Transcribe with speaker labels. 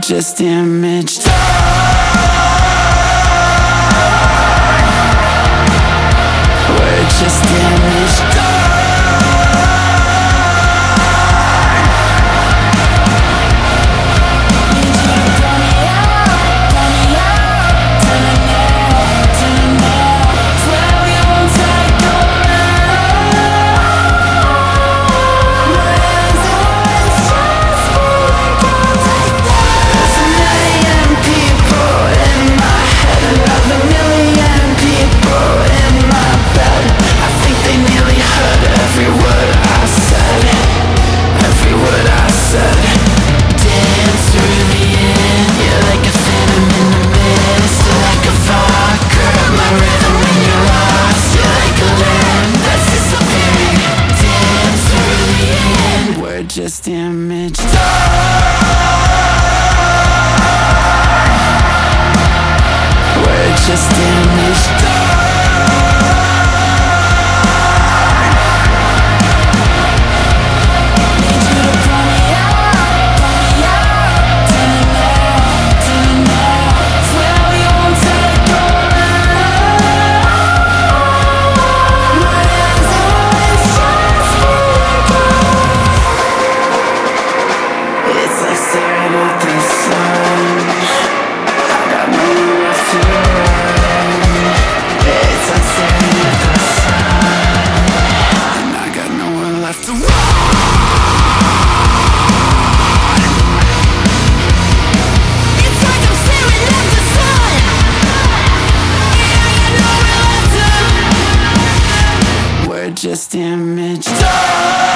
Speaker 1: just damaged. We're just damaged. Just damaged. We're just damaged. Staring at the sun, I got nowhere left to run. It's like staring at the sun, and I got nowhere left to run. It's like I'm staring at the sun, and I got nowhere left to run. We're just damaged.